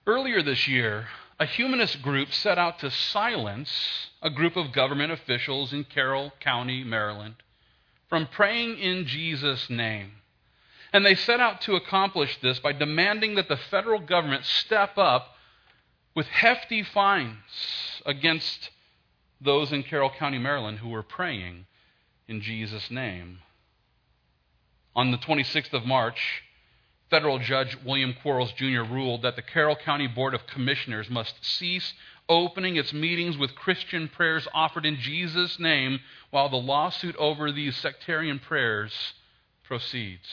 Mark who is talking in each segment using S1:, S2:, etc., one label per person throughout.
S1: Earlier this year, a humanist group set out to silence a group of government officials in Carroll County, Maryland, from praying in Jesus' name. And they set out to accomplish this by demanding that the federal government step up with hefty fines against those in Carroll County, Maryland, who were praying in Jesus' name. On the 26th of March, Federal Judge William Quarles Jr. ruled that the Carroll County Board of Commissioners must cease opening its meetings with Christian prayers offered in Jesus' name while the lawsuit over these sectarian prayers proceeds.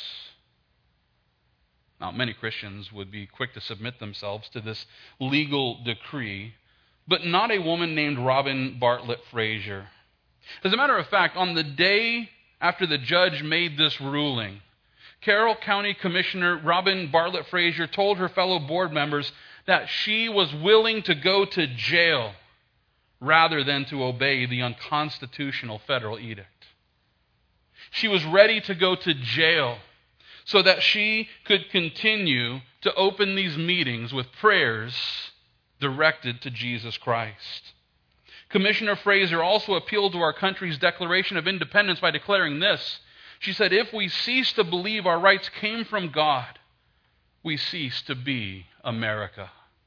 S1: Now, many Christians would be quick to submit themselves to this legal decree, but not a woman named Robin Bartlett Frazier. As a matter of fact, on the day after the judge made this ruling, Carroll County Commissioner Robin Bartlett Frazier told her fellow board members that she was willing to go to jail rather than to obey the unconstitutional federal edict. She was ready to go to jail so that she could continue to open these meetings with prayers directed to Jesus Christ. Commissioner Frazier also appealed to our country's Declaration of Independence by declaring this. She said, "If we cease to believe our rights came from God, we cease to be America."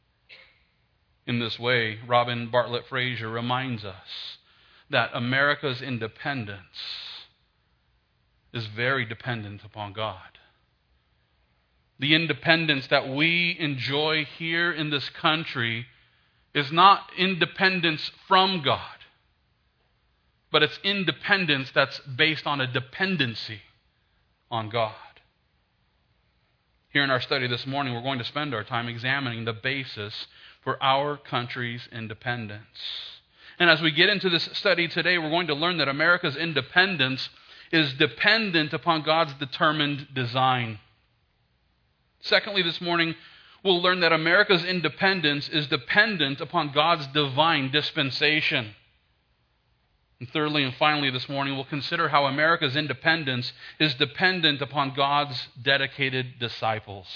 S1: In this way, Robin Bartlett Frazier reminds us that America's independence is very dependent upon God. The independence that we enjoy here in this country is not independence from God, but it's independence that's based on a dependency on God. Here in our study this morning, we're going to spend our time examining the basis for our country's independence. And as we get into this study today, we're going to learn that America's independence is dependent upon God's determined design. Secondly, this morning, we'll learn that America's independence is dependent upon God's divine dispensation. And thirdly and finally this morning, we'll consider how America's independence is dependent upon God's dedicated disciples.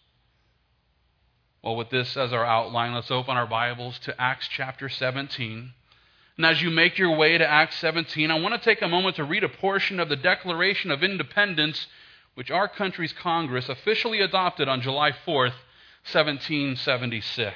S1: Well, with this as our outline, let's open our Bibles to Acts chapter 17. And as you make your way to Acts 17, I want to take a moment to read a portion of the Declaration of Independence which our country's Congress officially adopted on July 4th, 1776.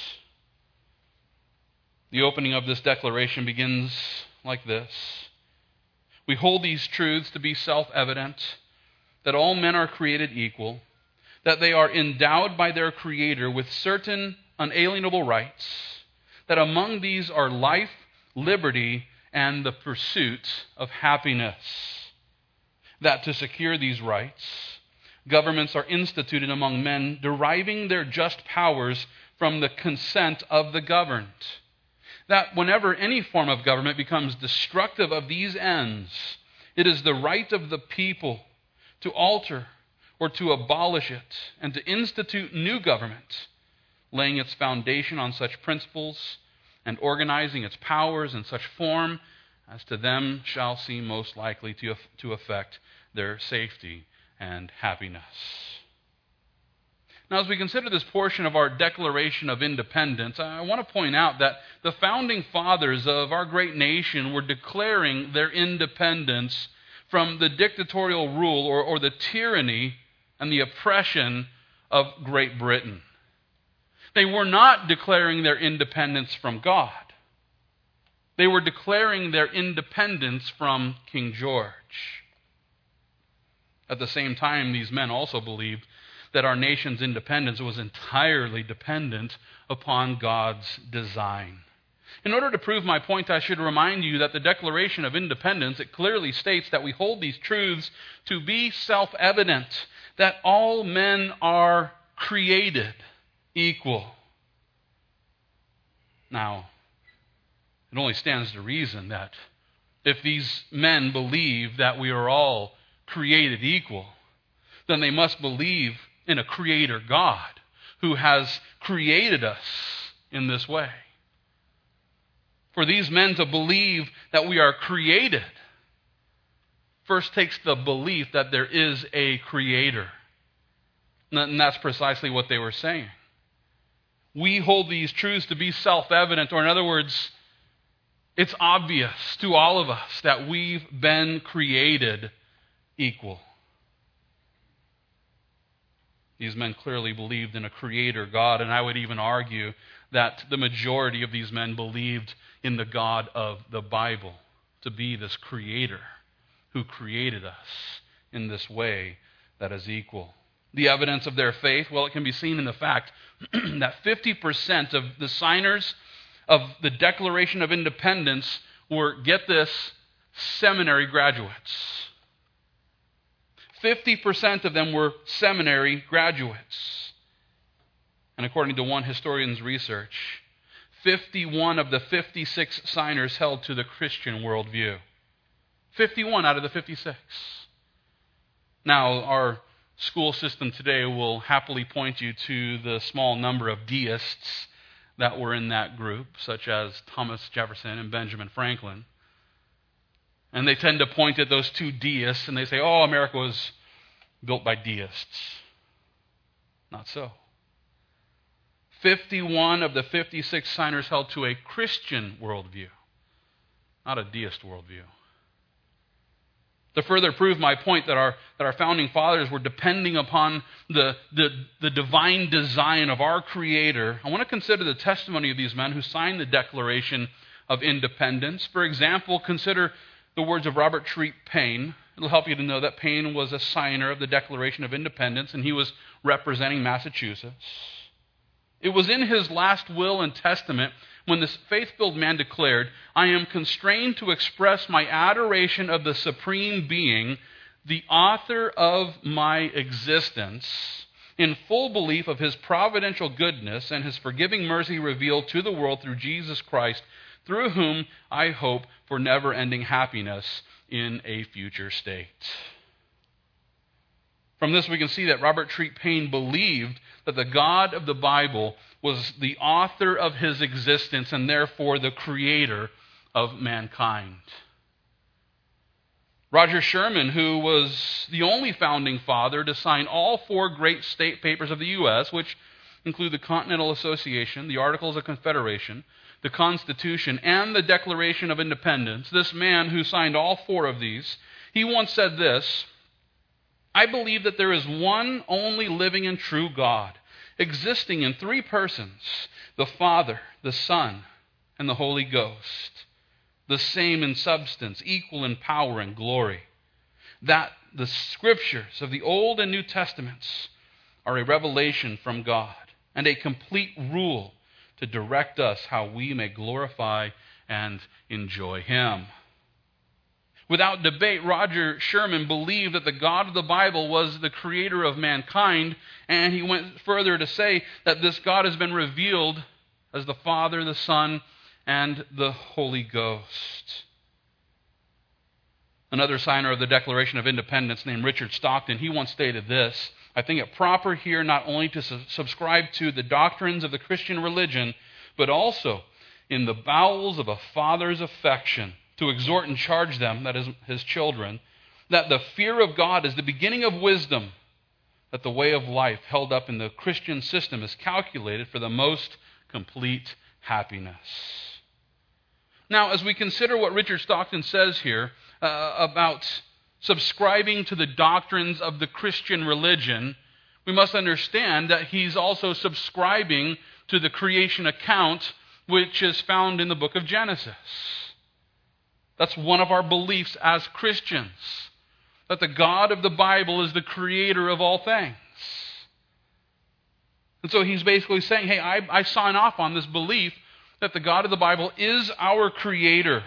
S1: The opening of this declaration begins like this. "We hold these truths to be self-evident, that all men are created equal, that they are endowed by their Creator with certain unalienable rights, that among these are life, liberty, and the pursuit of happiness. That to secure these rights, governments are instituted among men, deriving their just powers from the consent of the governed. That whenever any form of government becomes destructive of these ends, it is the right of the people to alter or to abolish it and to institute new government, laying its foundation on such principles and organizing its powers in such form as to them shall seem most likely to affect their safety and happiness." Now, as we consider this portion of our Declaration of Independence, I want to point out that the founding fathers of our great nation were declaring their independence from the dictatorial rule or the tyranny and the oppression of Great Britain. They were not declaring their independence from God. They were declaring their independence from King George. At the same time, these men also believed that our nation's independence was entirely dependent upon God's design. In order to prove my point, I should remind you that the Declaration of Independence, it clearly states that we hold these truths to be self-evident, that all men are created equal. Now, it only stands to reason that if these men believe that we are all created equal, then they must believe in a creator God who has created us in this way. For these men to believe that we are created first takes the belief that there is a creator. And that's precisely what they were saying. We hold these truths to be self-evident, or in other words, it's obvious to all of us that we've been created equal. These men clearly believed in a creator God, and I would even argue that the majority of these men believed in the God of the Bible to be this creator who created us in this way that is equal. The evidence of their faith, well, it can be seen in the fact that 50% of the signers of the Declaration of Independence were, get this, seminary graduates. 50% of them were seminary graduates. And according to one historian's research, 51 of the 56 signers held to the Christian worldview. 51 out of the 56. Now, our school system today will happily point you to the small number of deists that were in that group, such as Thomas Jefferson and Benjamin Franklin. And they tend to point at those two deists and they say, oh, America was built by deists. Not so. 51 of the 56 signers held to a Christian worldview, not a deist worldview. To further prove my point that our founding fathers were depending upon the divine design of our Creator, I want to consider the testimony of these men who signed the Declaration of Independence. For example, consider the words of Robert Treat Paine. It'll help you to know that Paine was a signer of the Declaration of Independence, and he was representing Massachusetts. It was in his last will and testament when this faith-filled man declared, I am constrained to express my adoration of the Supreme Being, the author of my existence, in full belief of his providential goodness and his forgiving mercy revealed to the world through Jesus Christ, through whom I hope for never-ending happiness in a future state. From this we can see that Robert Treat Paine believed that the God of the Bible was the author of his existence and therefore the creator of mankind. Roger Sherman, who was the only founding father to sign all 4 great state papers of the U.S., which include the Continental Association, the Articles of Confederation, the Constitution, and the Declaration of Independence, this man who signed all 4 of these, he once said this, I believe that there is one only living and true God, existing in 3 persons, the Father, the Son, and the Holy Ghost, the same in substance, equal in power and glory, that the Scriptures of the Old and New Testaments are a revelation from God and a complete rule to direct us how we may glorify and enjoy Him. Without debate, Roger Sherman believed that the God of the Bible was the creator of mankind, and he went further to say that this God has been revealed as the Father, the Son, and the Holy Ghost. Another signer of the Declaration of Independence named Richard Stockton, he once stated this, I think it proper here not only to subscribe to the doctrines of the Christian religion, but also in the bowels of a father's affection, to exhort and charge them, that is, his children, that the fear of God is the beginning of wisdom, that the way of life held up in the Christian system is calculated for the most complete happiness. Now, as we consider what Richard Stockton says here about subscribing to the doctrines of the Christian religion, we must understand that he's also subscribing to the creation account which is found in the book of Genesis. That's one of our beliefs as Christians, that the God of the Bible is the creator of all things. And so he's basically saying, hey, I sign off on this belief that the God of the Bible is our creator.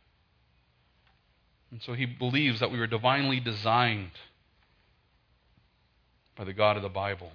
S1: And so he believes that we were divinely designed by the God of the Bible.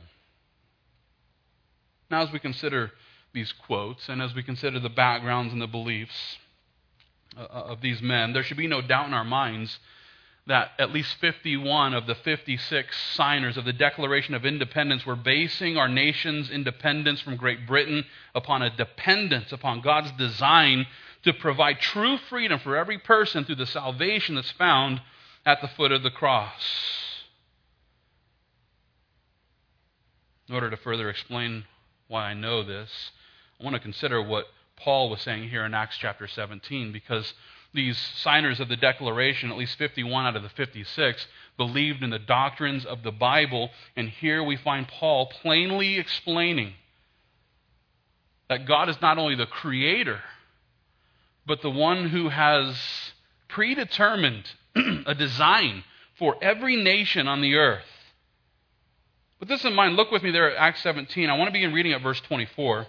S1: Now, as we consider these quotes and as we consider the backgrounds and the beliefs of these men, there should be no doubt in our minds that at least 51 of the 56 signers of the Declaration of Independence were basing our nation's independence from Great Britain upon a dependence upon God's design to provide true freedom for every person through the salvation that's found at the foot of the cross. In order to further explain why I know this, I want to consider what Paul was saying here in Acts chapter 17, because these signers of the Declaration, at least 51 out of the 56, believed in the doctrines of the Bible, and here we find Paul plainly explaining that God is not only the creator, but the one who has predetermined a design for every nation on the earth. With this in mind, look with me there at Acts 17. I want to begin reading at verse 24.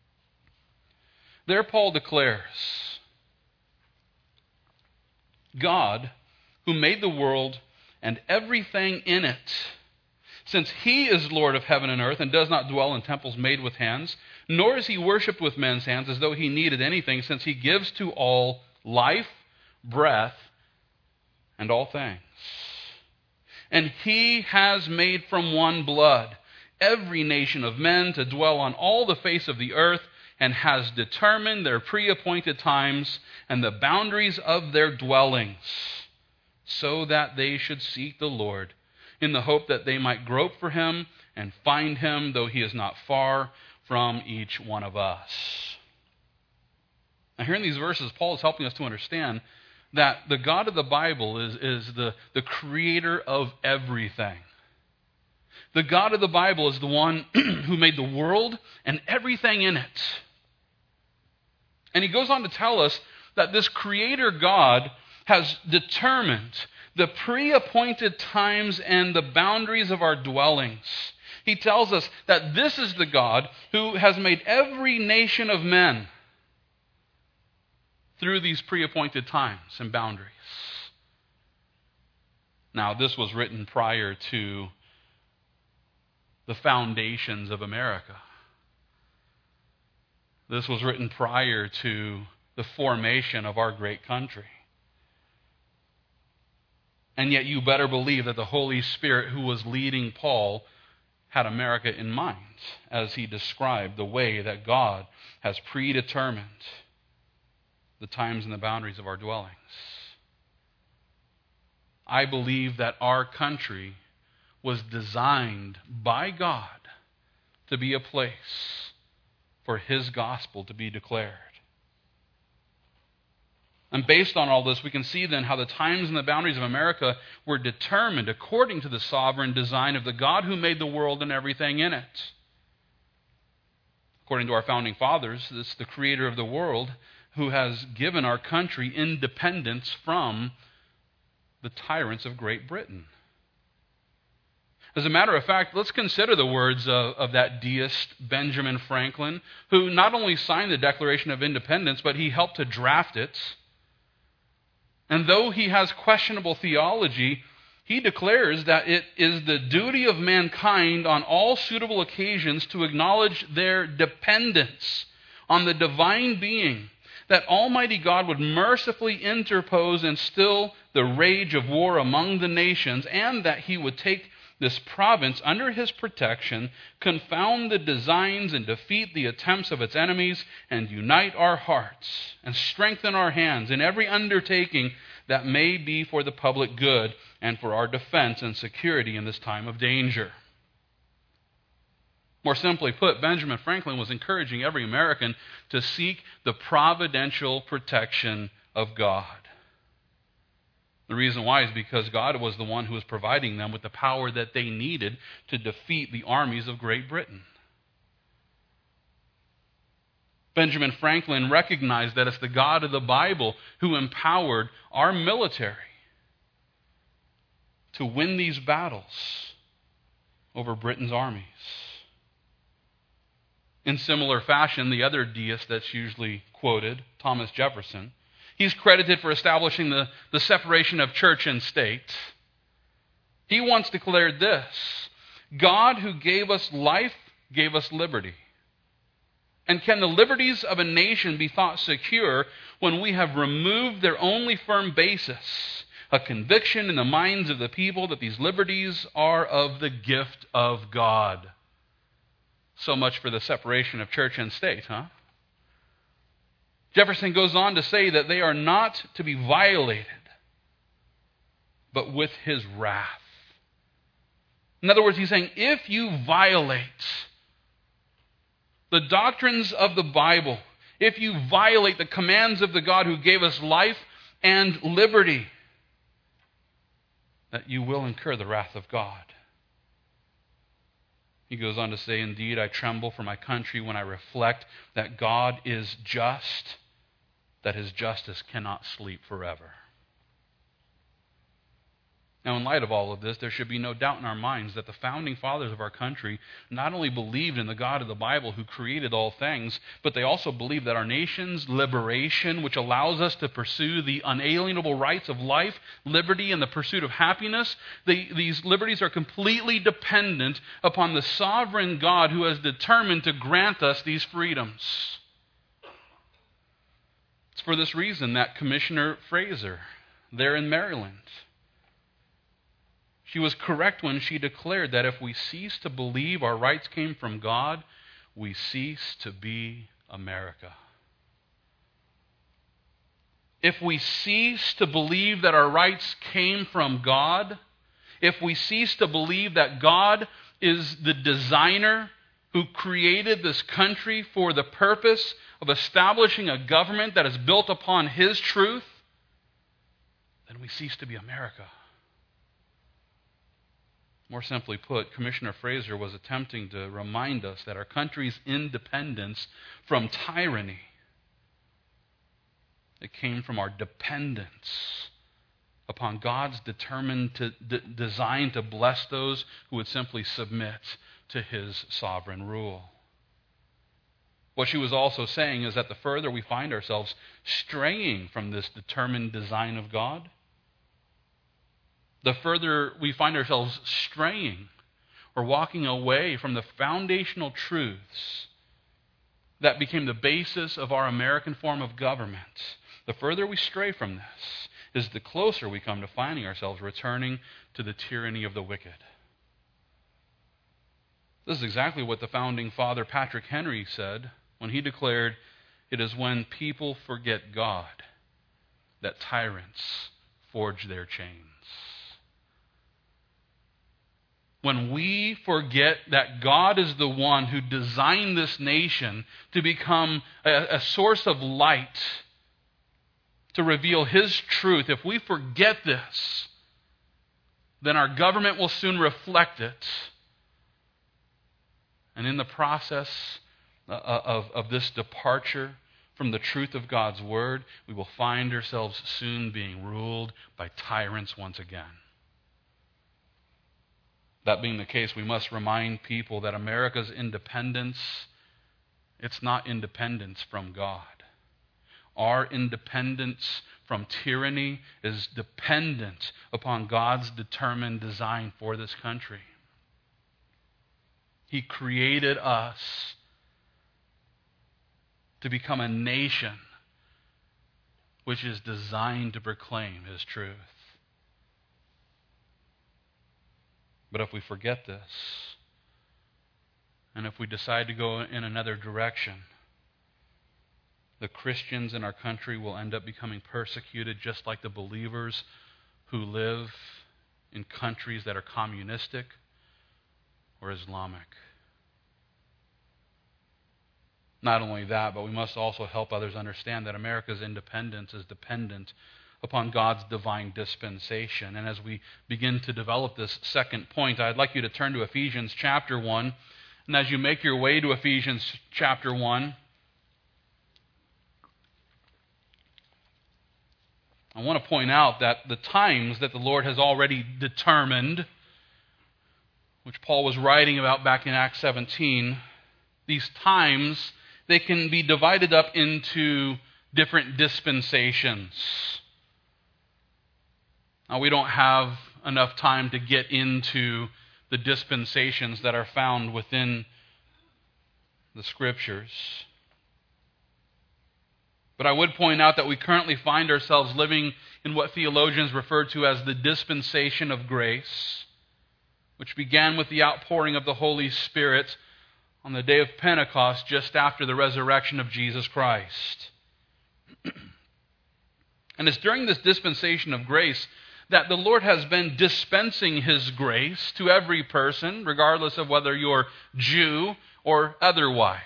S1: There Paul declares, God, who made the world and everything in it, since he is Lord of heaven and earth and does not dwell in temples made with hands, nor is he worshipped with men's hands as though he needed anything, since he gives to all life, breath, and all things. And he has made from one blood every nation of men to dwell on all the face of the earth, and has determined their pre-appointed times and the boundaries of their dwellings, so that they should seek the Lord, in the hope that they might grope for him and find him, though he is not far from each one of us. Now, here in these verses, Paul is helping us to understand that the God of the Bible is the creator of everything. The God of the Bible is the one who made the world and everything in it. And he goes on to tell us that this creator God has determined the pre-appointed times and the boundaries of our dwellings. He tells us that this is the God who has made every nation of men through these pre-appointed times and boundaries. Now, this was written prior to the foundations of America. This was written prior to the formation of our great country. And yet you better believe that the Holy Spirit who was leading Paul had America in mind as he described the way that God has predetermined the times and the boundaries of our dwellings. I believe that our country was designed by God to be a place for his gospel to be declared. And based on all this, we can see then how the times and the boundaries of America were determined according to the sovereign design of the God who made the world and everything in it. According to our founding fathers, it's the creator of the world who has given our country independence from the tyrants of Great Britain. As a matter of fact, let's consider the words of that deist Benjamin Franklin, who not only signed the Declaration of Independence, but he helped to draft it. And though he has questionable theology, he declares that it is the duty of mankind on all suitable occasions to acknowledge their dependence on the divine being, that Almighty God would mercifully interpose and still the rage of war among the nations, and that he would take this province under his protection, confound the designs and defeat the attempts of its enemies, and unite our hearts and strengthen our hands in every undertaking that may be for the public good and for our defense and security in this time of danger. More simply put, Benjamin Franklin was encouraging every American to seek the providential protection of God. The reason why is because God was the one who was providing them with the power that they needed to defeat the armies of Great Britain. Benjamin Franklin recognized that it's the God of the Bible who empowered our military to win these battles over Britain's armies. In similar fashion, the other deist that's usually quoted, Thomas Jefferson, he's credited for establishing the separation of church and state. He once declared this: God who gave us life gave us liberty. And can the liberties of a nation be thought secure when we have removed their only firm basis, a conviction in the minds of the people that these liberties are of the gift of God? So much for the separation of church and state, huh? Jefferson goes on to say that they are not to be violated, but with his wrath. In other words, he's saying, if you violate the doctrines of the Bible, if you violate the commands of the God who gave us life and liberty, that you will incur the wrath of God. He goes on to say, indeed, I tremble for my country when I reflect that God is just, that his justice cannot sleep forever. Now, in light of all of this, there should be no doubt in our minds that the founding fathers of our country not only believed in the God of the Bible who created all things, but they also believed that our nation's liberation, which allows us to pursue the unalienable rights of life, liberty, and the pursuit of happiness, these liberties are completely dependent upon the sovereign God who has determined to grant us these freedoms. It's for this reason that Commissioner Fraser, there in Maryland, she was correct when she declared that if we cease to believe our rights came from God, we cease to be America. If we cease to believe that our rights came from God, if we cease to believe that God is the designer who created this country for the purpose of establishing a government that is built upon his truth, then we cease to be America. More simply put, Commissioner Fraser was attempting to remind us that our country's independence from tyranny, it came from our dependence upon God's determined design to bless those who would simply submit to his sovereign rule. What she was also saying is that the further we find ourselves straying from this determined design of God, the further we find ourselves straying or walking away from the foundational truths that became the basis of our American form of government, the further we stray from this is the closer we come to finding ourselves returning to the tyranny of the wicked. This is exactly what the founding father Patrick Henry said when he declared, "It is when people forget God that tyrants forge their chains." When we forget that God is the one who designed this nation to become a source of light, to reveal his truth, if we forget this, then our government will soon reflect it. And in the process of this departure from the truth of God's word, we will find ourselves soon being ruled by tyrants once again. That being the case, we must remind people that America's independence, it's not independence from God. Our independence from tyranny is dependent upon God's determined design for this country. He created us to become a nation which is designed to proclaim his truth. But if we forget this, and if we decide to go in another direction, the Christians in our country will end up becoming persecuted just like the believers who live in countries that are communistic or Islamic. Not only that, but we must also help others understand that America's independence is dependent upon God's divine dispensation. And as we begin to develop this second point, I'd like you to turn to Ephesians chapter 1. And as you make your way to Ephesians chapter 1, I want to point out that the times that the Lord has already determined, which Paul was writing about back in Acts 17, these times, they can be divided up into different dispensations. Now, we don't have enough time to get into the dispensations that are found within the Scriptures. But I would point out that we currently find ourselves living in what theologians refer to as the dispensation of grace, which began with the outpouring of the Holy Spirit on the day of Pentecost just after the resurrection of Jesus Christ. And it's during this dispensation of grace that the Lord has been dispensing His grace to every person, regardless of whether you're Jew or otherwise.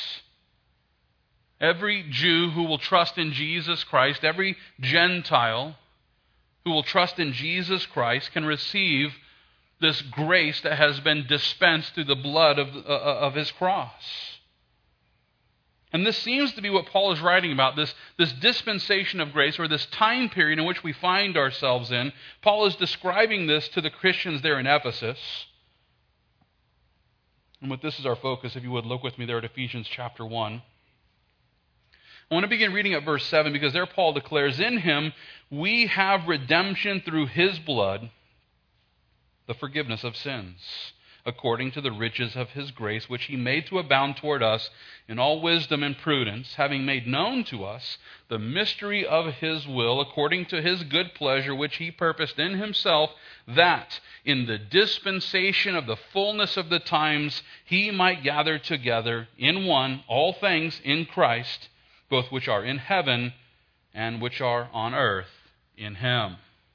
S1: Every Jew who will trust in Jesus Christ, every Gentile who will trust in Jesus Christ can receive this grace that has been dispensed through the blood of His cross. And this seems to be what Paul is writing about, this dispensation of grace, or this time period in which we find ourselves in. Paul is describing this to the Christians there in Ephesus. And with this as our focus, if you would, look with me there at Ephesians chapter 1. I want to begin reading at verse 7, because there Paul declares, "In Him we have redemption through His blood, the forgiveness of sins, according to the riches of His grace, which He made to abound toward us in all wisdom and prudence, having made known to us the mystery of His will, according to His good pleasure, which He purposed in Himself, that in the dispensation of the fullness of the times He might gather together in one all things in Christ, both which are in heaven and which are on earth in Him."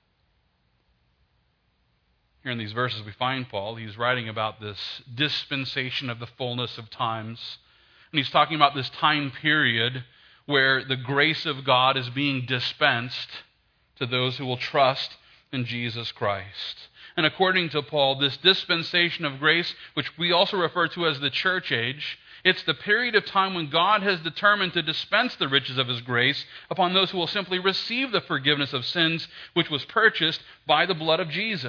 S1: Here in these verses we find Paul. He's writing about this dispensation of the fullness of times. And he's talking about this time period where the grace of God is being dispensed to those who will trust in Jesus Christ. And according to Paul, this dispensation of grace, which we also refer to as the church age, it's the period of time when God has determined to dispense the riches of His grace upon those who will simply receive the forgiveness of sins which was purchased by the blood of Jesus.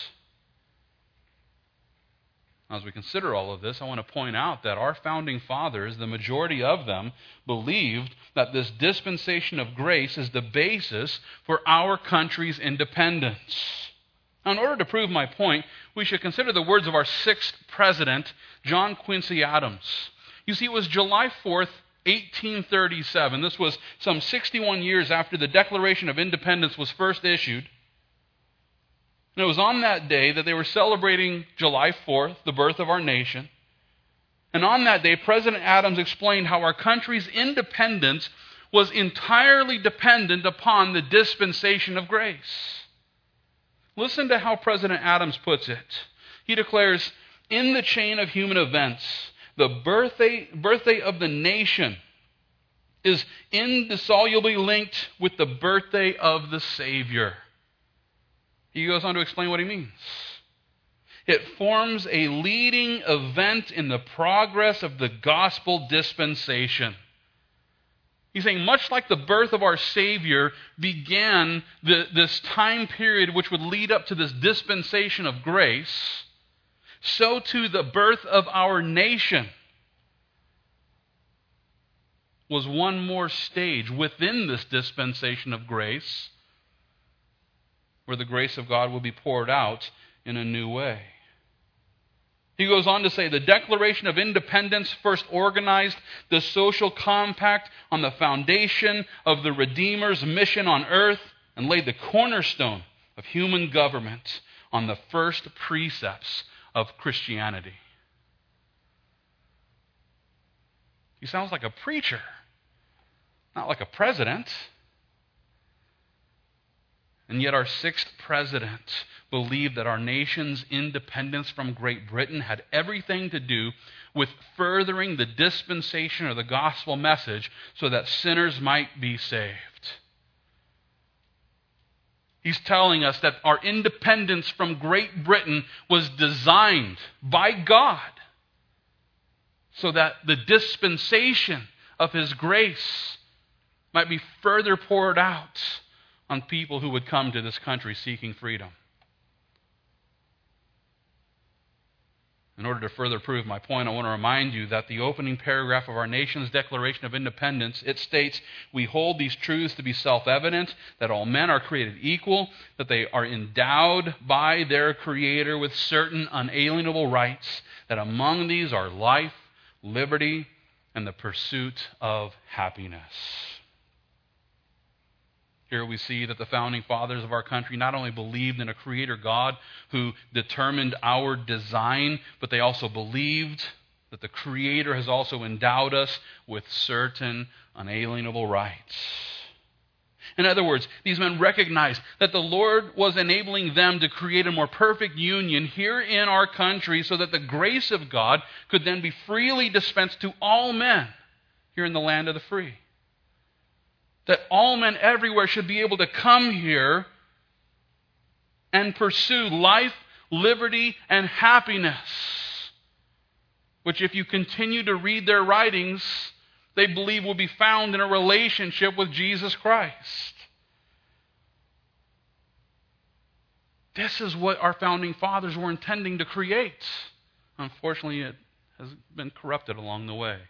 S1: As we consider all of this, I want to point out that our founding fathers, the majority of them, believed that this dispensation of grace is the basis for our country's independence. Now, in order to prove my point, we should consider the words of our sixth president, John Quincy Adams. You see, it was July 4th, 1837. This was some 61 years after the Declaration of Independence was first issued. And it was on that day that they were celebrating July 4th, the birth of our nation. And on that day, President Adams explained how our country's independence was entirely dependent upon the dispensation of grace. Listen to how President Adams puts it. He declares, "In the chain of human events, the birthday of the nation is indissolubly linked with the birthday of the Savior." He goes on to explain what he means. "It forms a leading event in the progress of the gospel dispensation." He's saying, much like the birth of our Savior began this time period which would lead up to this dispensation of grace, so too the birth of our nation was one more stage within this dispensation of grace, where the grace of God will be poured out in a new way. He goes on to say, the Declaration of Independence first organized the social compact on the foundation of the Redeemer's mission on earth and laid the cornerstone of human government on the first precepts of Christianity. He sounds like a preacher, not like a president. And yet our sixth president believed that our nation's independence from Great Britain had everything to do with furthering the dispensation of the gospel message so that sinners might be saved. He's telling us that our independence from Great Britain was designed by God so that the dispensation of His grace might be further poured out on people who would come to this country seeking freedom. In order to further prove my point, I want to remind you that the opening paragraph of our nation's Declaration of Independence, it states, "We hold these truths to be self-evident, that all men are created equal, that they are endowed by their Creator with certain unalienable rights, that among these are life, liberty, and the pursuit of happiness." Here we see that the founding fathers of our country not only believed in a creator God who determined our design, but they also believed that the Creator has also endowed us with certain unalienable rights. In other words, these men recognized that the Lord was enabling them to create a more perfect union here in our country so that the grace of God could then be freely dispensed to all men here in the land of the free. That all men everywhere should be able to come here and pursue life, liberty, and happiness, which if you continue to read their writings, they believe will be found in a relationship with Jesus Christ. This is what our founding fathers were intending to create. Unfortunately, it has been corrupted along the way.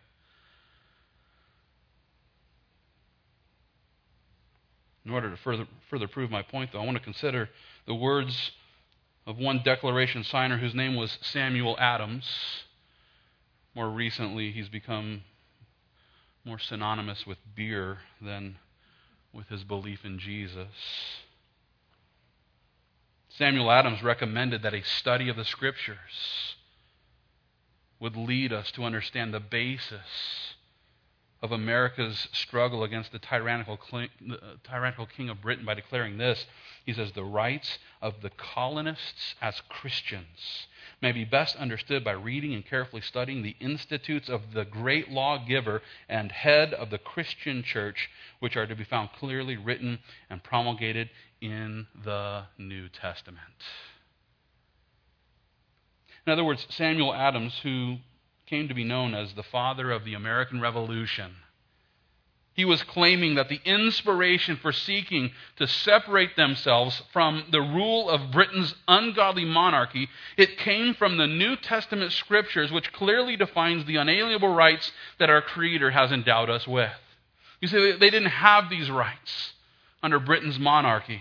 S1: In order to further prove my point, though, I want to consider the words of one Declaration signer whose name was Samuel Adams. More recently, he's become more synonymous with beer than with his belief in Jesus. Samuel Adams recommended that a study of the Scriptures would lead us to understand the basis of America's struggle against the tyrannical king of Britain by declaring this. He says, the rights of the colonists as Christians may be best understood by reading and carefully studying the institutes of the great lawgiver and head of the Christian church, which are to be found clearly written and promulgated in the New Testament. In other words, Samuel Adams, who came to be known as the father of the American Revolution, he was claiming that the inspiration for seeking to separate themselves from the rule of Britain's ungodly monarchy, it came from the New Testament Scriptures, which clearly defines the unalienable rights that our Creator has endowed us with. You see, they didn't have these rights under Britain's monarchy.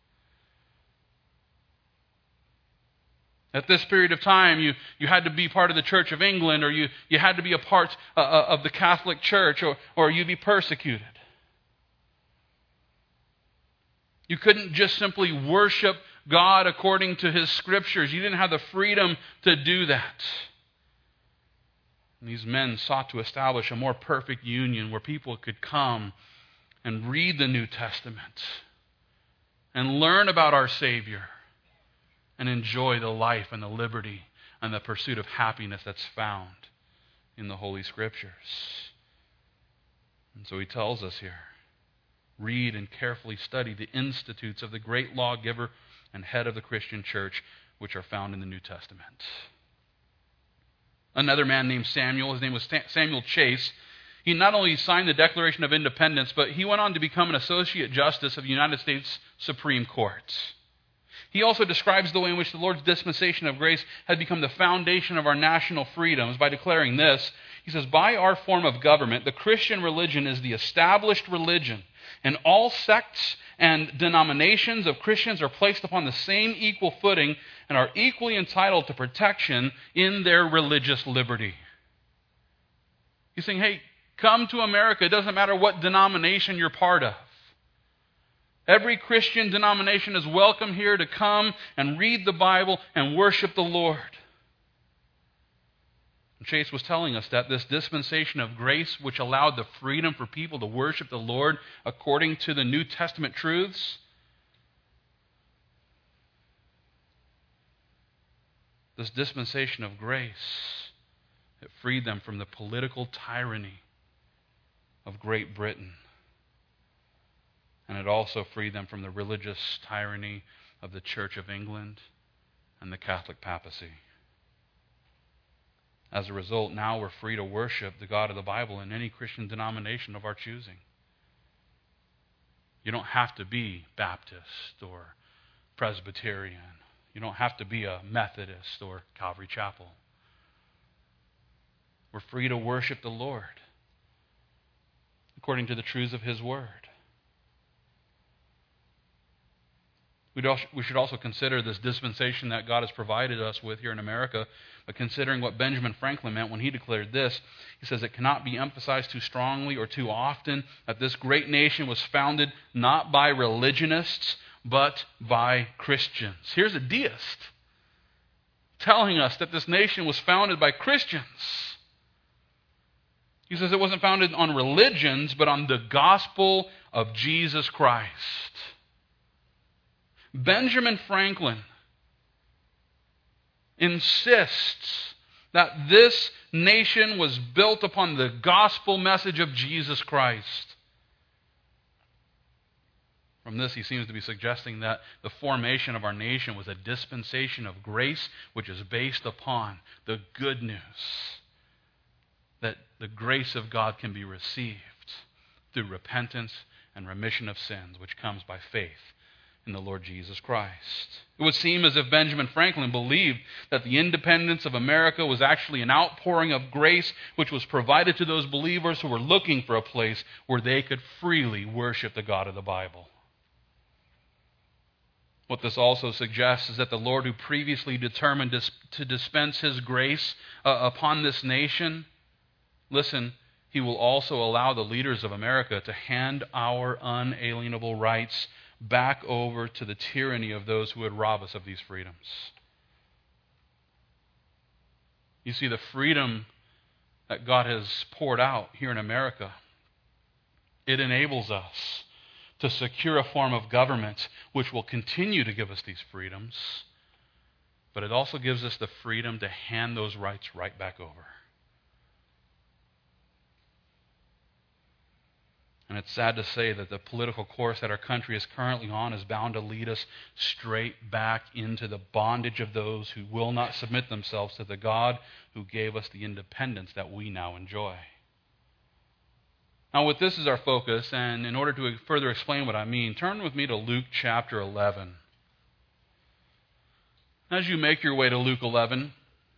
S1: At this period of time, you had to be part of the Church of England, or you had to be a part of the Catholic Church, or you'd be persecuted. You couldn't just simply worship God according to His Scriptures. You didn't have the freedom to do that. And these men sought to establish a more perfect union where people could come and read the New Testament and learn about our Savior and enjoy the life and the liberty and the pursuit of happiness that's found in the Holy Scriptures. And so he tells us here, read and carefully study the institutes of the great lawgiver and head of the Christian church, which are found in the New Testament. Another man named Samuel, his name was Samuel Chase, he not only signed the Declaration of Independence, but he went on to become an Associate Justice of the United States Supreme Court. He also describes the way in which the Lord's dispensation of grace had become the foundation of our national freedoms by declaring this. He says, by our form of government, the Christian religion is the established religion, and all sects and denominations of Christians are placed upon the same equal footing and are equally entitled to protection in their religious liberty. He's saying, hey, come to America. It doesn't matter what denomination you're part of. Every Christian denomination is welcome here to come and read the Bible and worship the Lord. And Chase was telling us that this dispensation of grace, which allowed the freedom for people to worship the Lord according to the New Testament truths, this dispensation of grace, it freed them from the political tyranny of Great Britain. And it also freed them from the religious tyranny of the Church of England and the Catholic papacy. As a result, now we're free to worship the God of the Bible in any Christian denomination of our choosing. You don't have to be Baptist or Presbyterian. You don't have to be a Methodist or Calvary Chapel. We're free to worship the Lord according to the truths of His Word. We should also consider this dispensation that God has provided us with here in America by considering what Benjamin Franklin meant when he declared this. He says, it cannot be emphasized too strongly or too often that this great nation was founded not by religionists, but by Christians. Here's a deist telling us that this nation was founded by Christians. He says it wasn't founded on religions, but on the gospel of Jesus Christ. Benjamin Franklin insists that this nation was built upon the gospel message of Jesus Christ. From this, he seems to be suggesting that the formation of our nation was a dispensation of grace, which is based upon the good news that the grace of God can be received through repentance and remission of sins, which comes by faith in the Lord Jesus Christ. It would seem as if Benjamin Franklin believed that the independence of America was actually an outpouring of grace which was provided to those believers who were looking for a place where they could freely worship the God of the Bible. What this also suggests is that the Lord, who previously determined to dispense His grace upon this nation, listen, He will also allow the leaders of America to hand our unalienable rights back over to the tyranny of those who would rob us of these freedoms. You see, the freedom that God has poured out here in America, it enables us to secure a form of government which will continue to give us these freedoms, but it also gives us the freedom to hand those rights right back over. And it's sad to say that the political course that our country is currently on is bound to lead us straight back into the bondage of those who will not submit themselves to the God who gave us the independence that we now enjoy. Now, with this as our focus, and in order to further explain what I mean, turn with me to Luke chapter 11. As you make your way to Luke 11,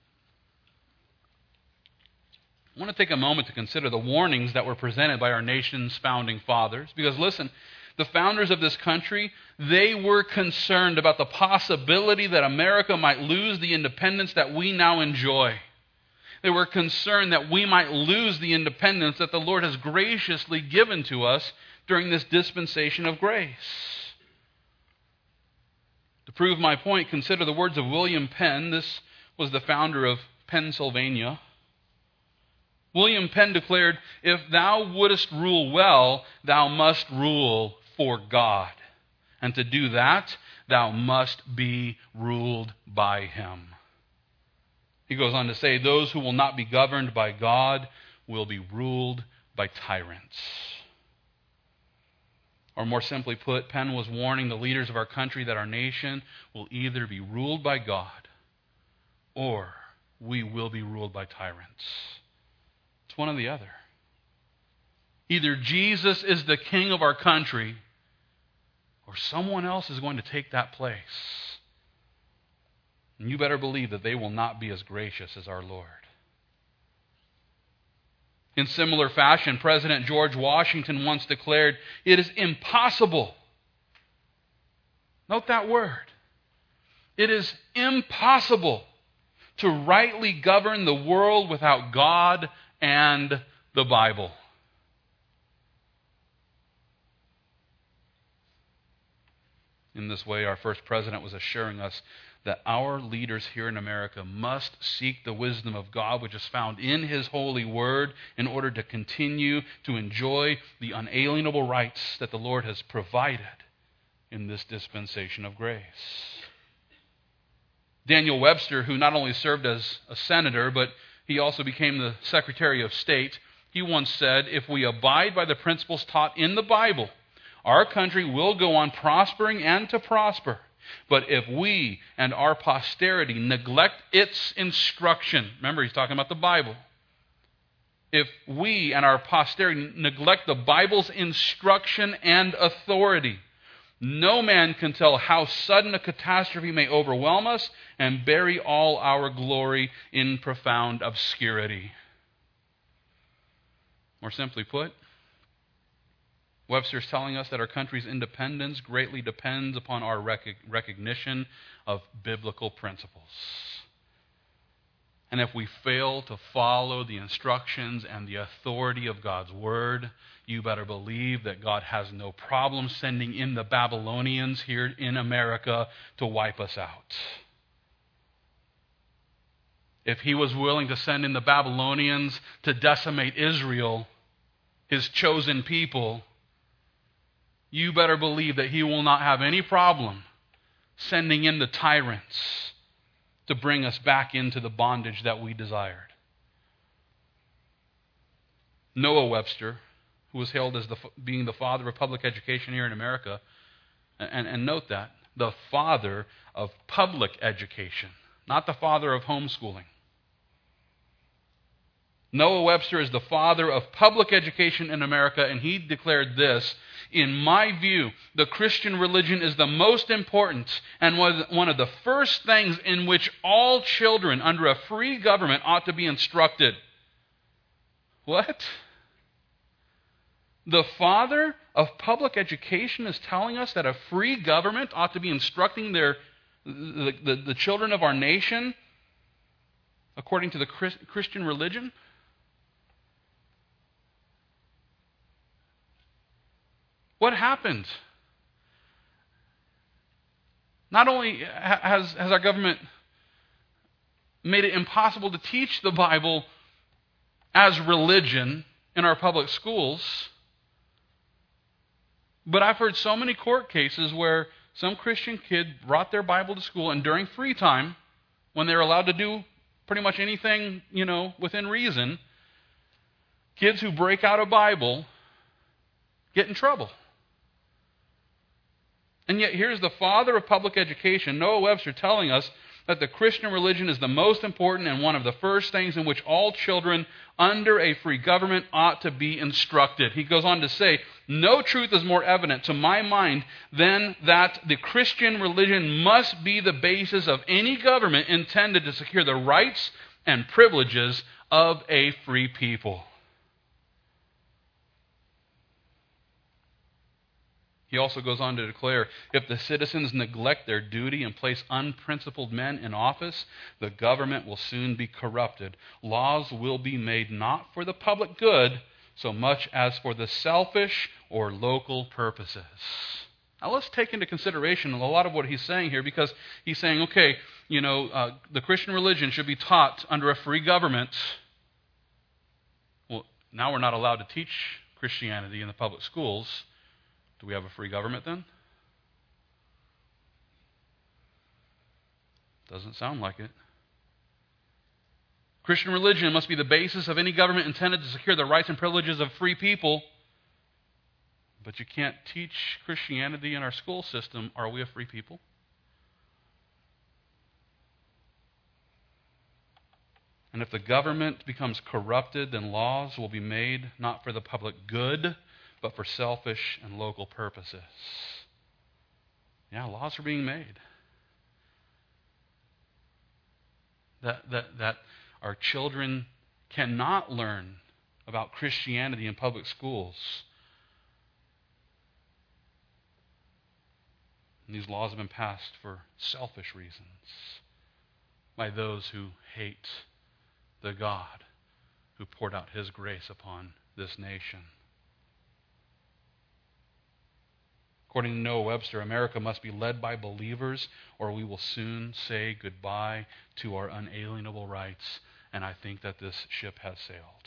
S1: I want to take a moment to consider the warnings that were presented by our nation's founding fathers. Because listen, the founders of this country, they were concerned about the possibility that America might lose the independence that we now enjoy. They were concerned that we might lose the independence that the Lord has graciously given to us during this dispensation of grace. To prove my point, consider the words of William Penn. This was the founder of Pennsylvania. William Penn declared, "If thou wouldest rule well, thou must rule for God. And to do that, thou must be ruled by Him." He goes on to say, those who will not be governed by God will be ruled by tyrants. Or more simply put, Penn was warning the leaders of our country that our nation will either be ruled by God or we will be ruled by tyrants. It's one or the other. Either Jesus is the king of our country or someone else is going to take that place. And you better believe that they will not be as gracious as our Lord. In similar fashion, President George Washington once declared, "It is impossible." Note that word. It is impossible to rightly govern the world without God and the Bible. In this way, our first president was assuring us that our leaders here in America must seek the wisdom of God, which is found in His holy word, in order to continue to enjoy the unalienable rights that the Lord has provided in this dispensation of grace. Daniel Webster, who not only served as a senator, but he also became the Secretary of State, he once said, "If we abide by the principles taught in the Bible, our country will go on prospering and to prosper. But if we and our posterity neglect its instruction," remember he's talking about the Bible, "if we and our posterity neglect the Bible's instruction and authority, no man can tell how sudden a catastrophe may overwhelm us and bury all our glory in profound obscurity." More simply put, Webster's telling us that our country's independence greatly depends upon our recognition of biblical principles. And if we fail to follow the instructions and the authority of God's word, you better believe that God has no problem sending in the Babylonians here in America to wipe us out. if he was willing to send in the Babylonians to decimate Israel, his chosen people, you better believe that he will not have any problem sending in the tyrants to bring us back into the bondage that we desired. Noah Webster, who was hailed as being the father of public education here in America, and note that, the father of public education, not the father of homeschooling. Noah Webster is the father of public education in America, and he declared this: in my view, the Christian religion is the most important and one of the first things in which all children under a free government ought to be instructed. What? The father of public education is telling us that a free government ought to be instructing the children of our nation according to the Christian religion? What happened? Not only has our government made it impossible to teach the Bible as religion in our public schools, but I've heard so many court cases where some Christian kid brought their Bible to school, and during free time, when they're allowed to do pretty much anything, within reason, kids who break out a Bible get in trouble. And yet here's the father of public education, Noah Webster, telling us that the Christian religion is the most important and one of the first things in which all children under a free government ought to be instructed. He goes on to say, no truth is more evident to my mind than that the Christian religion must be the basis of any government intended to secure the rights and privileges of a free people. He also goes on to declare, if the citizens neglect their duty and place unprincipled men in office, the government will soon be corrupted. Laws will be made not for the public good so much as for the selfish or local purposes. Now let's take into consideration a lot of what he's saying here, because he's saying, okay, the Christian religion should be taught under a free government. Well, now we're not allowed to teach Christianity in the public schools. Do we have a free government then? Doesn't sound like it. Christian religion must be the basis of any government intended to secure the rights and privileges of free people. But you can't teach Christianity in our school system. Are we a free people? And if the government becomes corrupted, then laws will be made not for the public good, but for selfish and local purposes. Yeah, laws are being made. That our children cannot learn about Christianity in public schools. And these laws have been passed for selfish reasons by those who hate the God who poured out His grace upon this nation. According to Noah Webster, America must be led by believers, or we will soon say goodbye to our unalienable rights. And I think that this ship has sailed.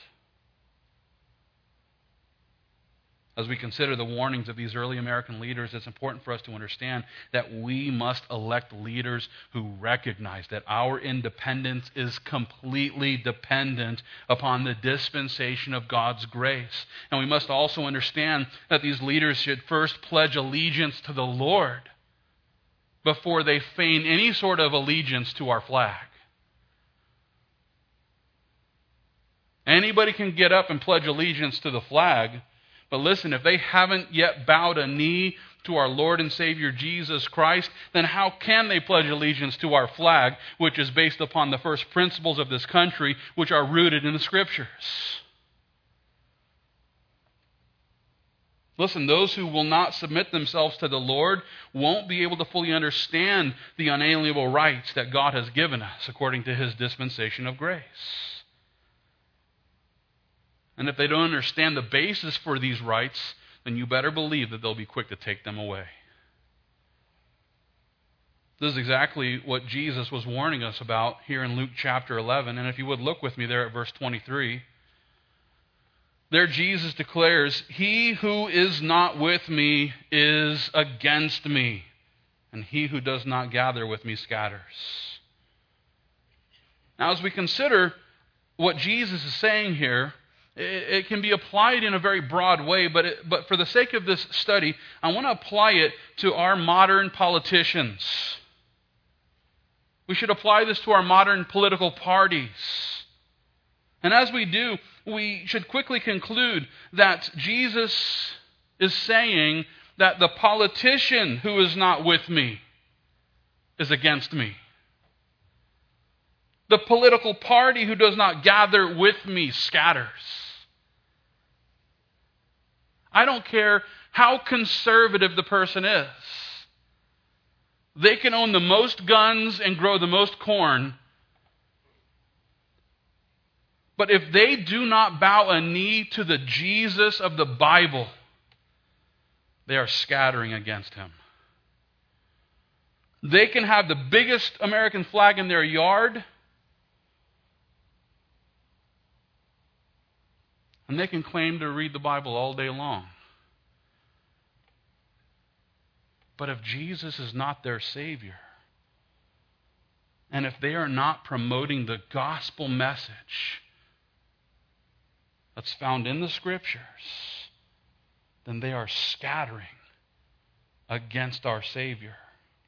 S1: As we consider the warnings of these early American leaders, it's important for us to understand that we must elect leaders who recognize that our independence is completely dependent upon the dispensation of God's grace. And we must also understand that these leaders should first pledge allegiance to the Lord before they feign any sort of allegiance to our flag. Anybody can get up and pledge allegiance to the flag, but listen, if they haven't yet bowed a knee to our Lord and Savior Jesus Christ, then how can they pledge allegiance to our flag, which is based upon the first principles of this country, which are rooted in the Scriptures? Listen, those who will not submit themselves to the Lord won't be able to fully understand the unalienable rights that God has given us according to His dispensation of grace. And if they don't understand the basis for these rights, then you better believe that they'll be quick to take them away. This is exactly what Jesus was warning us about here in Luke chapter 11. And if you would look with me there at verse 23. There Jesus declares, "He who is not with me is against me, and he who does not gather with me scatters." Now, as we consider what Jesus is saying here, it can be applied in a very broad way, but for the sake of this study, I want to apply it to our modern politicians. We should apply this to our modern political parties. And as we do, we should quickly conclude that Jesus is saying that the politician who is not with me is against me. The political party who does not gather with me scatters. I don't care how conservative the person is. They can own the most guns and grow the most corn. But if they do not bow a knee to the Jesus of the Bible, they are scattering against him. They can have the biggest American flag in their yard, and they can claim to read the Bible all day long. But if Jesus is not their Savior, and if they are not promoting the gospel message that's found in the Scriptures, then they are scattering against our Savior.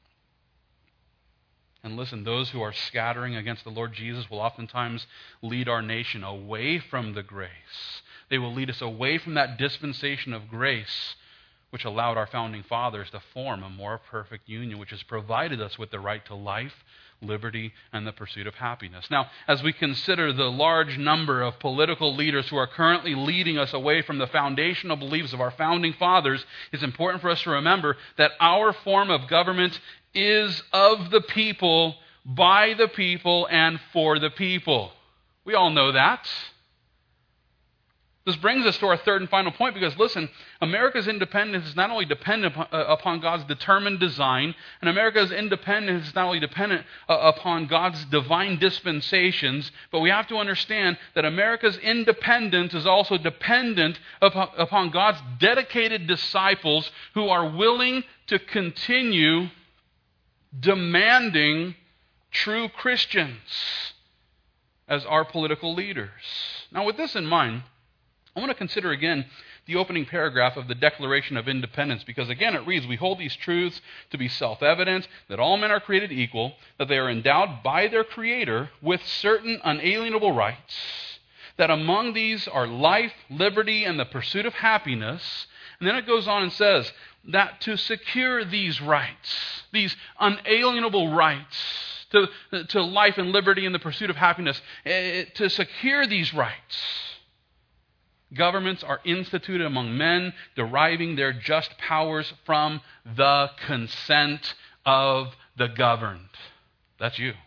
S1: And listen, those who are scattering against the Lord Jesus will oftentimes lead our nation away from the grace. They will lead us away from that dispensation of grace which allowed our founding fathers to form a more perfect union, which has provided us with the right to life, liberty, and the pursuit of happiness. Now, as we consider the large number of political leaders who are currently leading us away from the foundational beliefs of our founding fathers, it's important for us to remember that our form of government is of the people, by the people, and for the people. We all know that. This brings us to our third and final point because, listen, America's independence is not only dependent upon God's determined design, and America's independence is not only dependent upon God's divine dispensations, but we have to understand that America's independence is also dependent upon God's dedicated disciples who are willing to continue demanding true Christians as our political leaders. Now, with this in mind, I want to consider again the opening paragraph of the Declaration of Independence because, again, it reads, "We hold these truths to be self-evident, that all men are created equal, that they are endowed by their Creator with certain unalienable rights, that among these are life, liberty, and the pursuit of happiness." And then it goes on and says that to secure these rights, these unalienable rights, to life and liberty and the pursuit of happiness, to secure these rights, governments are instituted among men, deriving their just powers from the consent of the governed. That's you.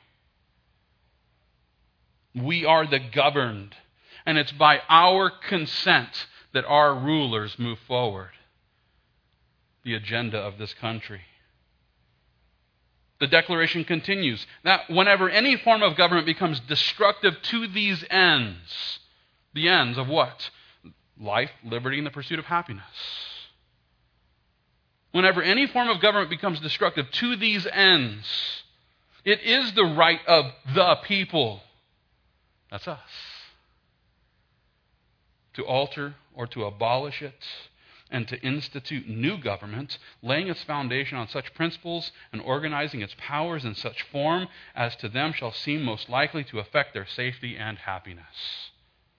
S1: We are the governed, and it's by our consent that our rulers move forward the agenda of this country. The Declaration continues that whenever any form of government becomes destructive to these ends, the ends of what? Life, liberty, and the pursuit of happiness. Whenever any form of government becomes destructive to these ends, it is the right of the people, that's us, to alter or to abolish it and to institute new government, laying its foundation on such principles and organizing its powers in such form as to them shall seem most likely to affect their safety and happiness.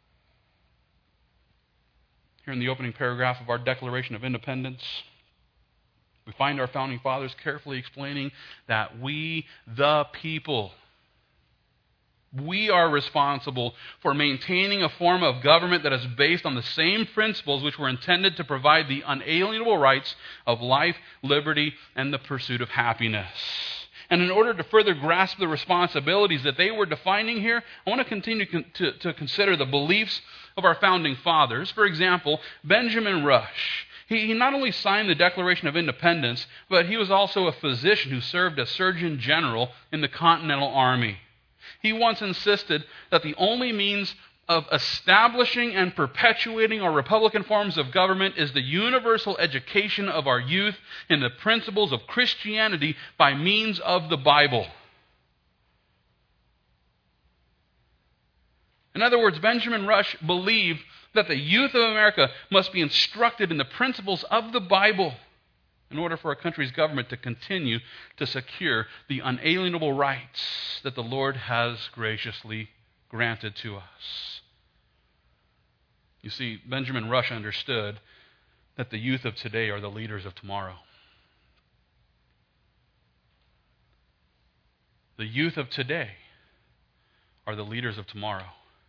S1: Here in the opening paragraph of our Declaration of Independence, we find our founding fathers carefully explaining that we, the people, we are responsible for maintaining a form of government that is based on the same principles which were intended to provide the unalienable rights of life, liberty, and the pursuit of happiness. And in order to further grasp the responsibilities that they were defining here, I want to continue to consider the beliefs of our founding fathers. For example, Benjamin Rush. He not only signed the Declaration of Independence, but he was also a physician who served as Surgeon General in the Continental Army. He once insisted that the only means of establishing and perpetuating our republican forms of government is the universal education of our youth in the principles of Christianity by means of the Bible. In other words, Benjamin Rush believed that the youth of America must be instructed in the principles of the Bible in order for our country's government to continue to secure the unalienable rights that the Lord has graciously granted to us. You see, Benjamin Rush understood that the youth of today are the leaders of tomorrow. The youth of today are the leaders of tomorrow.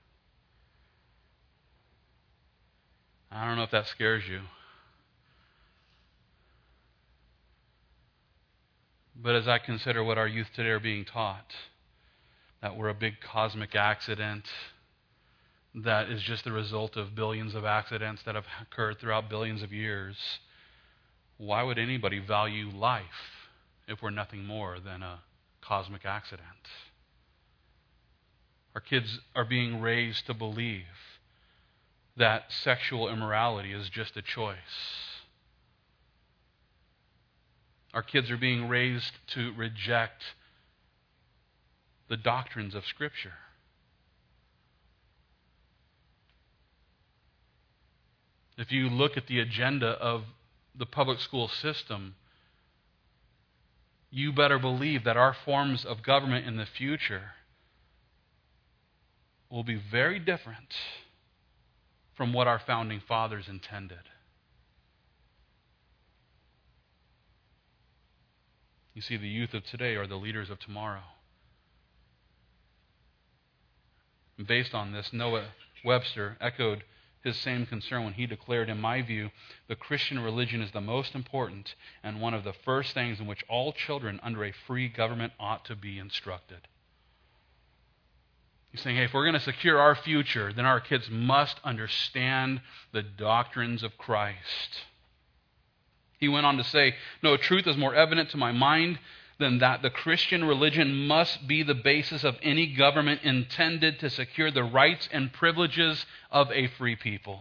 S1: I don't know if that scares you. But as I consider what our youth today are being taught, that we're a big cosmic accident that is just the result of billions of accidents that have occurred throughout billions of years, why would anybody value life if we're nothing more than a cosmic accident? Our kids are being raised to believe that sexual immorality is just a choice. Our kids are being raised to reject the doctrines of Scripture. If you look at the agenda of the public school system, you better believe that our forms of government in the future will be very different from what our founding fathers intended. You see, the youth of today are the leaders of tomorrow. And based on this, Noah Webster echoed his same concern when he declared, in my view, the Christian religion is the most important and one of the first things in which all children under a free government ought to be instructed. He's saying, hey, if we're going to secure our future, then our kids must understand the doctrines of Christ. He went on to say, no truth is more evident to my mind than that the Christian religion must be the basis of any government intended to secure the rights and privileges of a free people.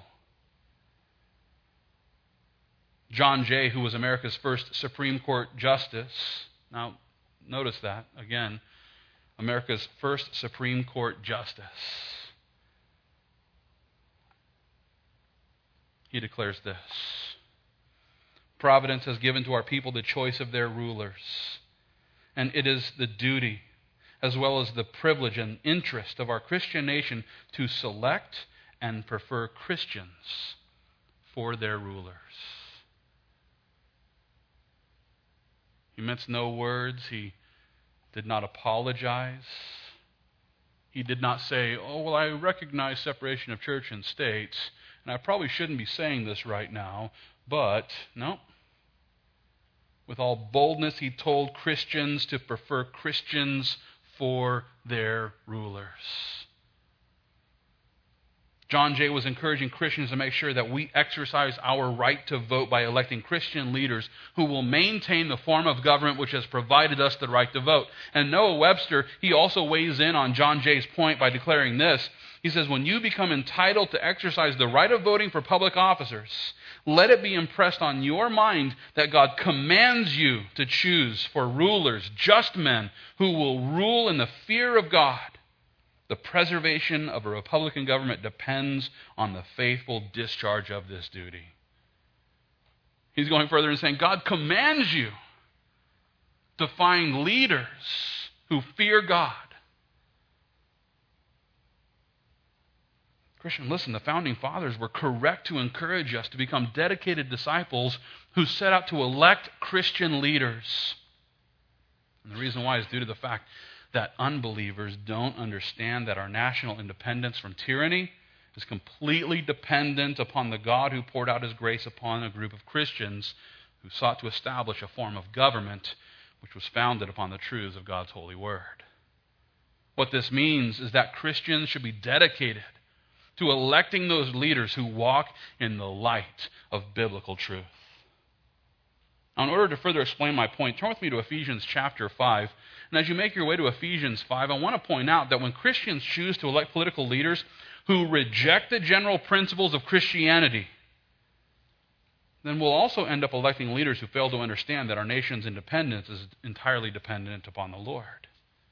S1: John Jay, who was America's first Supreme Court justice, now notice that, again, America's first Supreme Court justice. He declares this: Providence has given to our people the choice of their rulers, and it is the duty, as well as the privilege and interest of our Christian nation to select and prefer Christians for their rulers. He minced no words. He did not apologize. He did not say, oh, well, I recognize separation of church and state, and I probably shouldn't be saying this right now, but no. With all boldness, he told Christians to prefer Christians for their rulers. John Jay was encouraging Christians to make sure that we exercise our right to vote by electing Christian leaders who will maintain the form of government which has provided us the right to vote. And Noah Webster, he also weighs in on John Jay's point by declaring this. He says, when you become entitled to exercise the right of voting for public officers, let it be impressed on your mind that God commands you to choose for rulers just men who will rule in the fear of God. The preservation of a republican government depends on the faithful discharge of this duty. He's going further and saying, God commands you to find leaders who fear God. Christian, listen, the founding fathers were correct to encourage us to become dedicated disciples who set out to elect Christian leaders. And the reason why is due to the fact that unbelievers don't understand that our national independence from tyranny is completely dependent upon the God who poured out his grace upon a group of Christians who sought to establish a form of government which was founded upon the truths of God's holy word. What this means is that Christians should be dedicated to electing those leaders who walk in the light of biblical truth. Now, in order to further explain my point, turn with me to Ephesians chapter 5. And as you make your way to Ephesians 5, I want to point out that when Christians choose to elect political leaders who reject the general principles of Christianity, then we'll also end up electing leaders who fail to understand that our nation's independence is entirely dependent upon the Lord.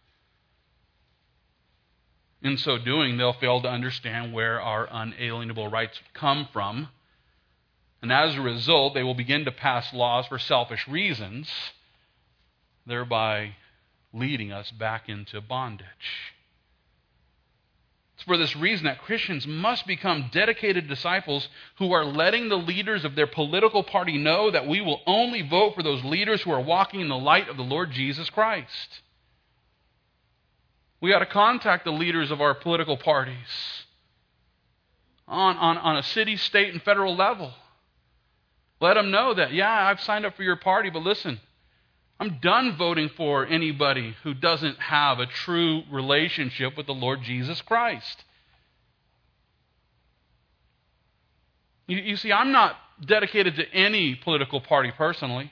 S1: In so doing, they'll fail to understand where our unalienable rights come from. And as a result, they will begin to pass laws for selfish reasons, thereby leading us back into bondage. It's for this reason that Christians must become dedicated disciples who are letting the leaders of their political party know that we will only vote for those leaders who are walking in the light of the Lord Jesus Christ. We ought to contact the leaders of our political parties on a city, state, and federal level. Let them know that, yeah, I've signed up for your party, but listen, I'm done voting for anybody who doesn't have a true relationship with the Lord Jesus Christ. You see, I'm not dedicated to any political party personally.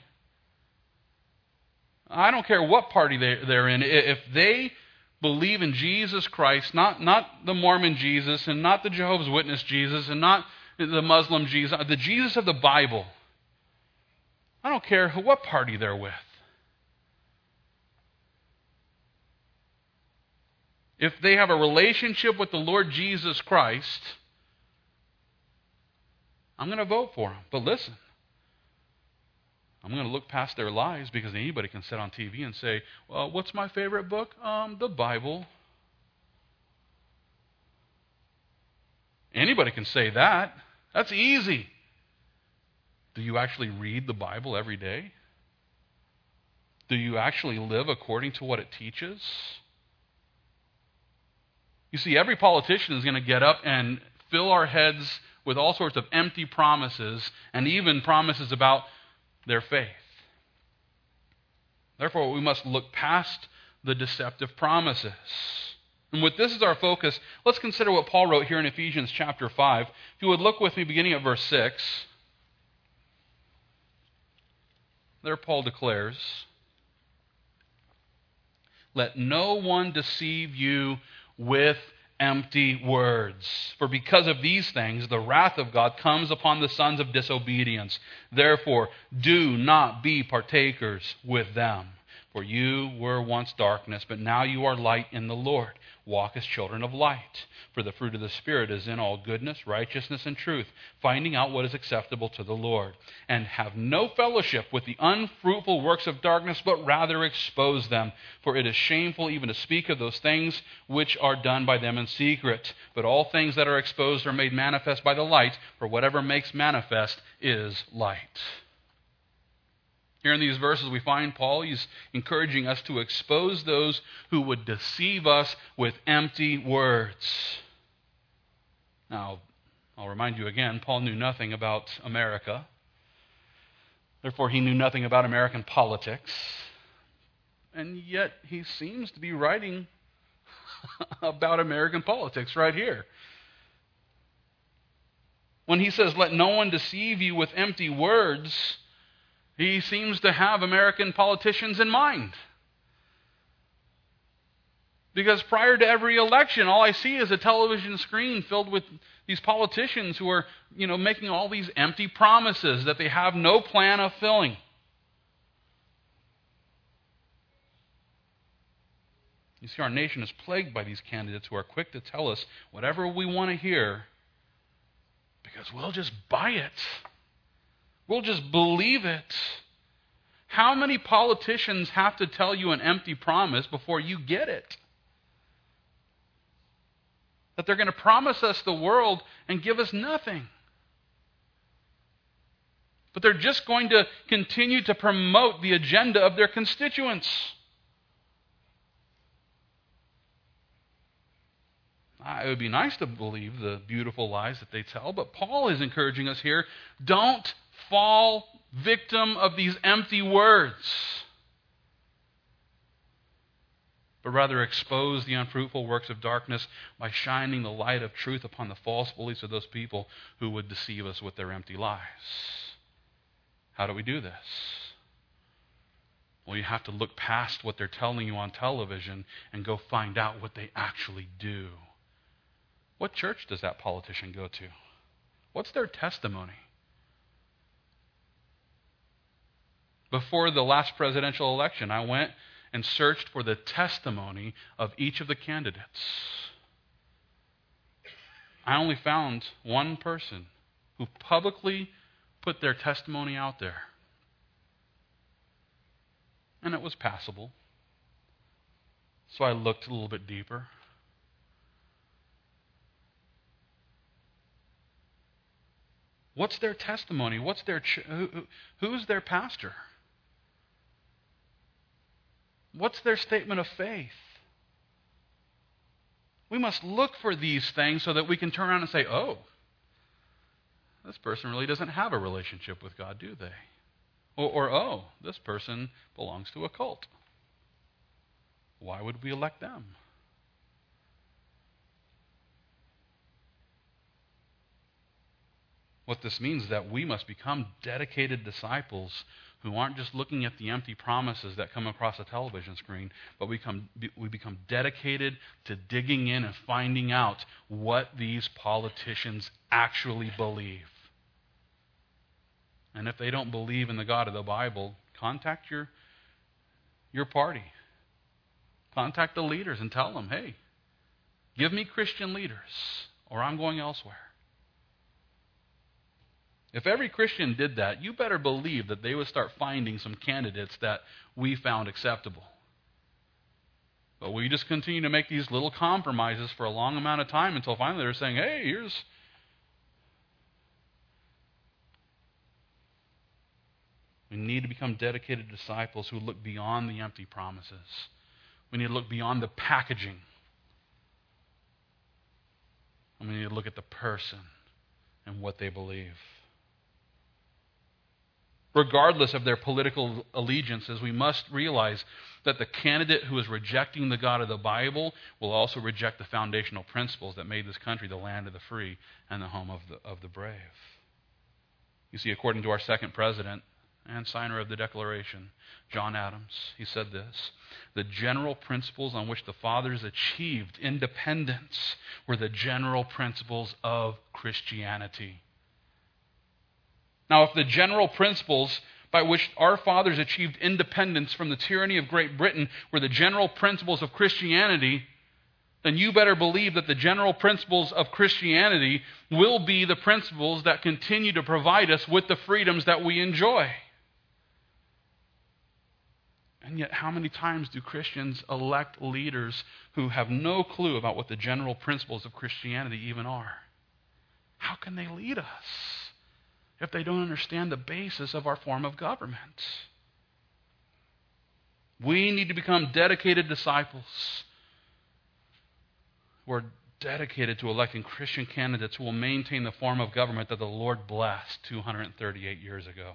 S1: I don't care what party they're in. If they believe in Jesus Christ, not the Mormon Jesus and not the Jehovah's Witness Jesus and not the Muslim Jesus, the Jesus of the Bible, I don't care what party they're with. If they have a relationship with the Lord Jesus Christ, I'm going to vote for them. But listen, I'm going to look past their lies, because anybody can sit on TV and say, well, what's my favorite book? The Bible. Anybody can say that. That's easy. Do you actually read the Bible every day? Do you actually live according to what it teaches? You see, every politician is going to get up and fill our heads with all sorts of empty promises, and even promises about their faith. Therefore, we must look past the deceptive promises. And with this as our focus, let's consider what Paul wrote here in Ephesians chapter 5. If you would look with me beginning at verse 6. There Paul declares, "Let no one deceive you with empty words. For because of these things, the wrath of God comes upon the sons of disobedience. Therefore, do not be partakers with them. For you were once darkness, but now you are light in the Lord. Walk as children of light. For the fruit of the Spirit is in all goodness, righteousness, and truth, finding out what is acceptable to the Lord. And have no fellowship with the unfruitful works of darkness, but rather expose them. For it is shameful even to speak of those things which are done by them in secret. But all things that are exposed are made manifest by the light, for whatever makes manifest is light." Here in these verses we find Paul, he's encouraging us to expose those who would deceive us with empty words. Now, I'll remind you again, Paul knew nothing about America. Therefore, he knew nothing about American politics. And yet, he seems to be writing about American politics right here. When he says, "Let no one deceive you with empty words," he seems to have American politicians in mind. Because prior to every election, all I see is a television screen filled with these politicians who are, making all these empty promises that they have no plan of filling. You see, our nation is plagued by these candidates who are quick to tell us whatever we want to hear because we'll just buy it. We'll just believe it. How many politicians have to tell you an empty promise before you get it? That they're going to promise us the world and give us nothing. But they're just going to continue to promote the agenda of their constituents. It would be nice to believe the beautiful lies that they tell, but Paul is encouraging us here, don't fall victim of these empty words, but but rather expose the unfruitful works of darkness by shining the light of truth upon the false beliefs of those people who would deceive us with their empty lies. How do we do this? Well, you have to look past what they're telling you on television and go find out what they actually do. What church does that politician go to? What's their testimony? Before the last presidential election, I went and searched for the testimony of each of the candidates. I only found one person who publicly put their testimony out there. And it was passable. So I looked a little bit deeper. What's their testimony? What's their who's their pastor? What's their statement of faith? We must look for these things so that we can turn around and say, oh, this person really doesn't have a relationship with God, do they? Or oh, this person belongs to a cult. Why would we elect them? What this means is that we must become dedicated disciples who aren't just looking at the empty promises that come across a television screen, but we become dedicated to digging in and finding out what these politicians actually believe. And if they don't believe in the God of the Bible, contact your party. Contact the leaders and tell them, hey, give me Christian leaders or I'm going elsewhere. If every Christian did that, you better believe that they would start finding some candidates that we found acceptable. But we just continue to make these little compromises for a long amount of time until finally they're saying, hey, here's... We need to become dedicated disciples who look beyond the empty promises. We need to look beyond the packaging. And we need to look at the person and what they believe. Regardless of their political allegiances, we must realize that the candidate who is rejecting the God of the Bible will also reject the foundational principles that made this country the land of the free and the home of the brave. You see, according to our second president and signer of the Declaration, John Adams, he said this: the general principles on which the fathers achieved independence were the general principles of Christianity. Now, if the general principles by which our fathers achieved independence from the tyranny of Great Britain were the general principles of Christianity, then you better believe that the general principles of Christianity will be the principles that continue to provide us with the freedoms that we enjoy. And yet, how many times do Christians elect leaders who have no clue about what the general principles of Christianity even are? How can they lead us if they don't understand the basis of our form of government? We need to become dedicated disciples who are dedicated to electing Christian candidates who will maintain the form of government that the Lord blessed 238 years ago.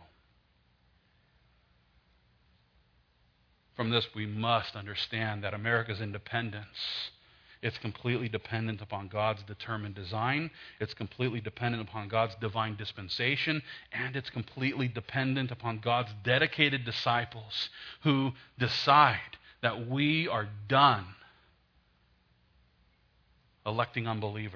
S1: From this, we must understand that America's independence, it's completely dependent upon God's determined design. It's completely dependent upon God's divine dispensation. And it's completely dependent upon God's dedicated disciples who decide that we are done electing unbelievers.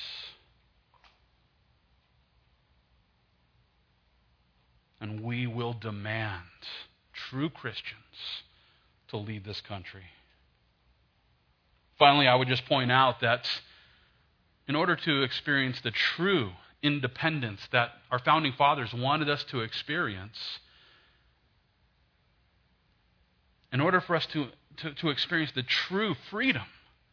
S1: And we will demand true Christians to lead this country. Finally, I would just point out that in order to experience the true independence that our founding fathers wanted us to experience, in order for us to experience the true freedom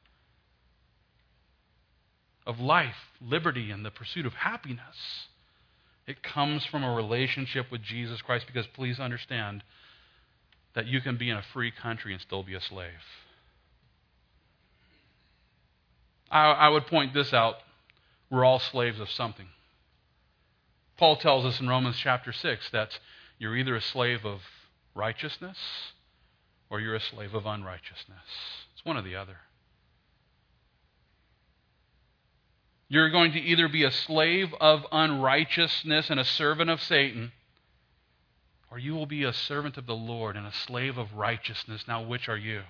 S1: of life, liberty, and the pursuit of happiness, it comes from a relationship with Jesus Christ, because please understand that you can be in a free country and still be a slave. I would point this out. We're all slaves of something. Paul tells us in Romans chapter 6 that you're either a slave of righteousness or you're a slave of unrighteousness. It's one or the other. You're going to either be a slave of unrighteousness and a servant of Satan, or you will be a servant of the Lord and a slave of righteousness. Now, which are you?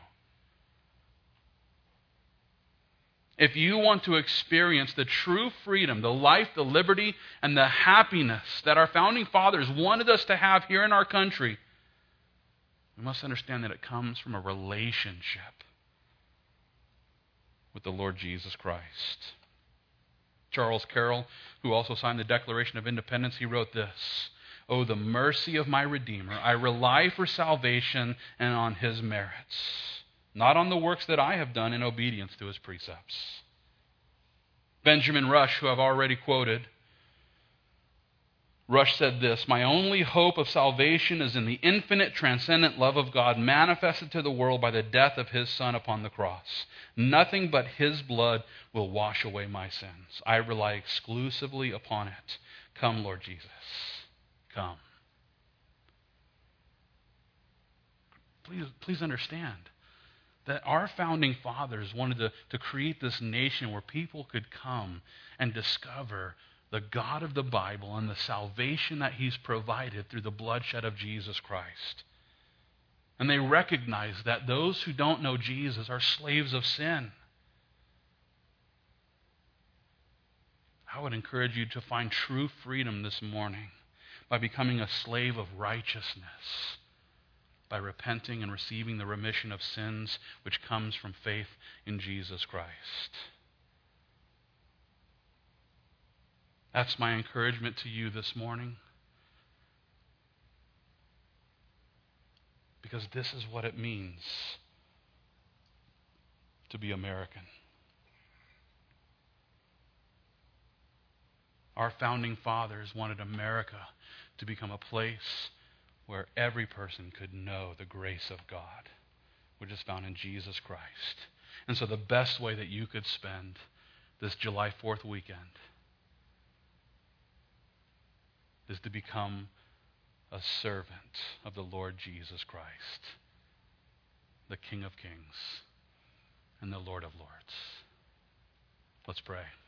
S1: If you want to experience the true freedom, the life, the liberty, and the happiness that our founding fathers wanted us to have here in our country, we must understand that it comes from a relationship with the Lord Jesus Christ. Charles Carroll, who also signed the Declaration of Independence, he wrote this: "Oh, the mercy of my Redeemer! I rely for salvation and on his merits, not on the works that I have done in obedience to his precepts." Benjamin Rush, who I've already quoted, Rush said this: "My only hope of salvation is in the infinite, transcendent love of God manifested to the world by the death of his Son upon the cross. Nothing but his blood will wash away my sins. I rely exclusively upon it. Come, Lord Jesus, come." Please understand that our founding fathers wanted to create this nation where people could come and discover the God of the Bible and the salvation that he's provided through the bloodshed of Jesus Christ. And they recognize that those who don't know Jesus are slaves of sin. I would encourage you to find true freedom this morning by becoming a slave of righteousness, by repenting and receiving the remission of sins which comes from faith in Jesus Christ. That's my encouragement to you this morning, because this is what it means to be American. Our founding fathers wanted America to become a place where every person could know the grace of God, which is found in Jesus Christ. And so the best way that you could spend this July 4th weekend is to become a servant of the Lord Jesus Christ, the King of Kings and the Lord of Lords. Let's pray.